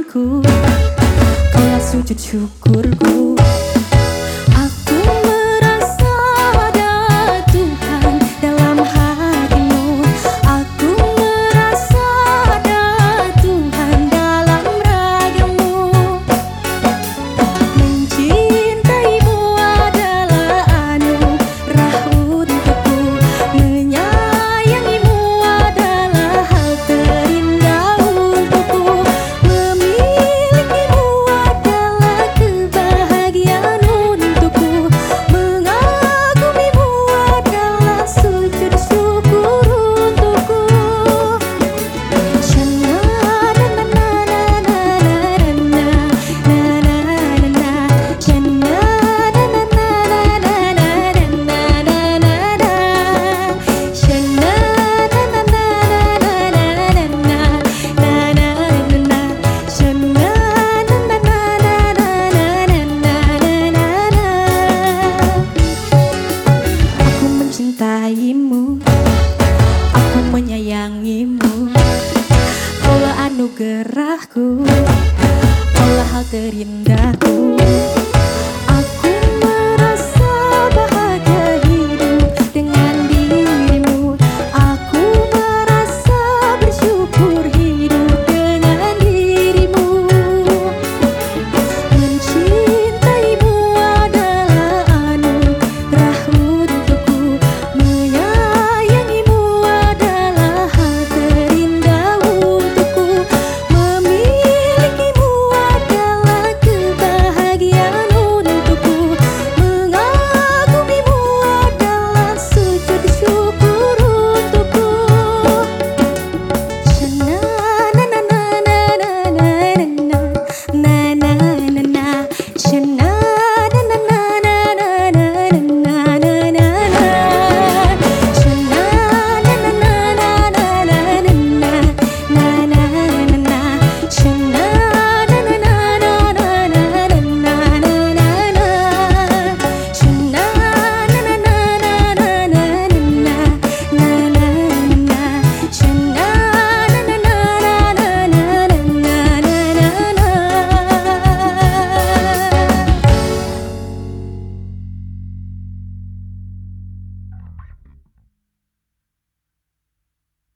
syukurku, kaulah sujud syukurku. Aku merasa ada Tuhan dalam hatimu. Aku merasa ada Tuhan dalam ragamu. Mencintaimu adalah anugerah untukku. Menyayangimu adalah hal terindah untukku. Memilikimu adalah kebahagiaan untukku. Mengagumimu adalah sujud syukur untukku. Aku mencintaimu, aku menyayangimu. Kaulah anugerahku, kaulah hal terindahku.